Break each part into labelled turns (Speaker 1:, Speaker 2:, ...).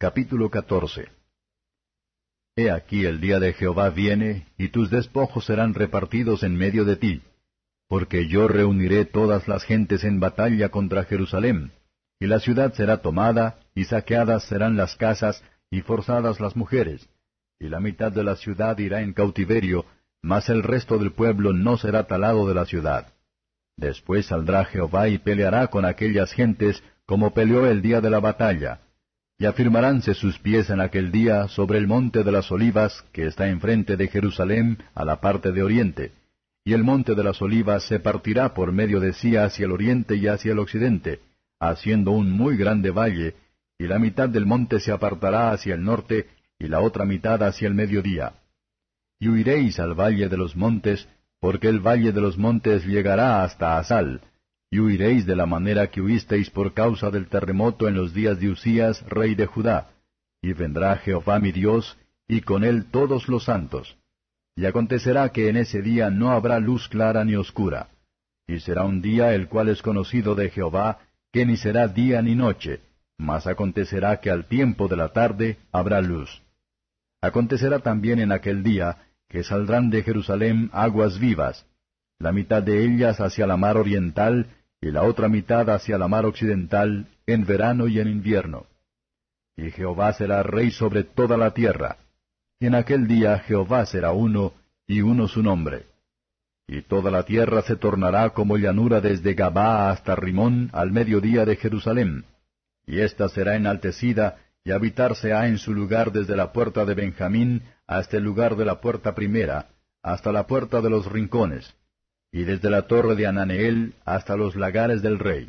Speaker 1: Capítulo 14. He aquí el día de Jehová viene, y tus despojos serán repartidos en medio de ti, porque yo reuniré todas las gentes en batalla contra Jerusalén, y la ciudad será tomada, y saqueadas serán las casas, y forzadas las mujeres, y la mitad de la ciudad irá en cautiverio, mas el resto del pueblo no será talado de la ciudad. Después saldrá Jehová y peleará con aquellas gentes, como peleó el día de la batalla. Y afirmaránse sus pies en aquel día sobre el monte de las olivas, que está enfrente de Jerusalén, a la parte de oriente. Y el monte de las olivas se partirá por medio de sí hacia el oriente y hacia el occidente, haciendo un muy grande valle, y la mitad del monte se apartará hacia el norte, y la otra mitad hacia el mediodía. Y huiréis al valle de los montes, porque el valle de los montes llegará hasta Asal, y huiréis de la manera que huisteis por causa del terremoto en los días de Usías, rey de Judá. Y vendrá Jehová mi Dios, y con él todos los santos. Y acontecerá que en ese día no habrá luz clara ni oscura. Y será un día el cual es conocido de Jehová, que ni será día ni noche, mas acontecerá que al tiempo de la tarde habrá luz. Acontecerá también en aquel día, que saldrán de Jerusalén aguas vivas, la mitad de ellas hacia la mar oriental, y la otra mitad hacia la mar occidental, en verano y en invierno. Y Jehová será rey sobre toda la tierra. Y en aquel día Jehová será uno, y uno su nombre. Y toda la tierra se tornará como llanura desde Gabaa hasta Rimón, al mediodía de Jerusalén. Y ésta será enaltecida, y habitarse ha en su lugar desde la puerta de Benjamín hasta el lugar de la puerta primera, hasta la puerta de los rincones, y desde la torre de Ananeel hasta los lagares del rey.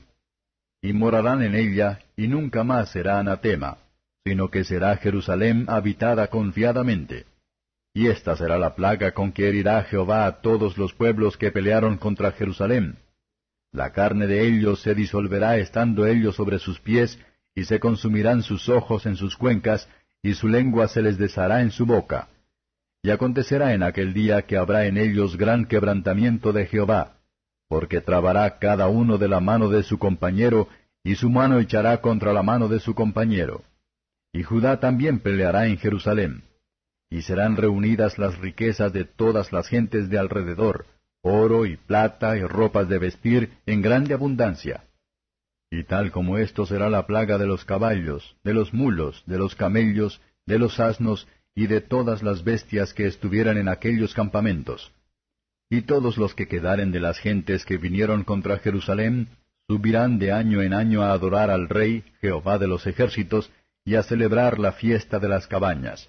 Speaker 1: Y morarán en ella, y nunca más será anatema, sino que será Jerusalén habitada confiadamente. Y esta será la plaga con que herirá Jehová a todos los pueblos que pelearon contra Jerusalén. La carne de ellos se disolverá estando ellos sobre sus pies, y se consumirán sus ojos en sus cuencas, y su lengua se les deshará en su boca. Y acontecerá en aquel día que habrá en ellos gran quebrantamiento de Jehová, porque trabará cada uno de la mano de su compañero, y su mano echará contra la mano de su compañero. Y Judá también peleará en Jerusalén. Y serán reunidas las riquezas de todas las gentes de alrededor, oro y plata y ropas de vestir en grande abundancia. Y tal como esto será la plaga de los caballos, de los mulos, de los camellos, de los asnos, y de todas las bestias que estuvieran en aquellos campamentos. Y todos los que quedaren de las gentes que vinieron contra Jerusalén, subirán de año en año a adorar al Rey, Jehová de los ejércitos, y a celebrar la fiesta de las cabañas.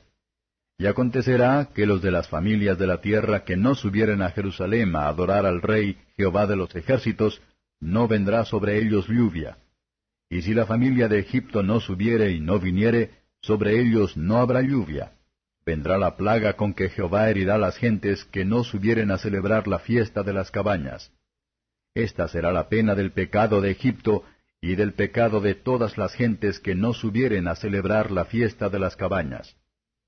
Speaker 1: Y acontecerá que los de las familias de la tierra que no subieren a Jerusalén a adorar al Rey, Jehová de los ejércitos, no vendrá sobre ellos lluvia. Y si la familia de Egipto no subiere y no viniere, sobre ellos no habrá lluvia. Vendrá la plaga con que Jehová herirá las gentes que no subieren a celebrar la fiesta de las cabañas. Esta será la pena del pecado de Egipto, y del pecado de todas las gentes que no subieren a celebrar la fiesta de las cabañas.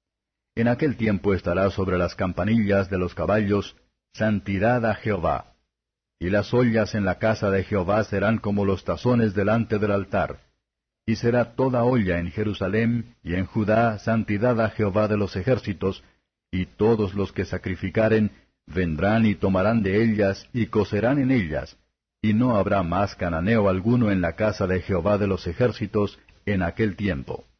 Speaker 1: En aquel tiempo estará sobre las campanillas de los caballos, santidad a Jehová. Y las ollas en la casa de Jehová serán como los tazones delante del altar. Y será toda olla en Jerusalén y en Judá santidad a Jehová de los ejércitos, y todos los que sacrificaren vendrán y tomarán de ellas y cocerán en ellas, y no habrá más cananeo alguno en la casa de Jehová de los ejércitos en aquel tiempo.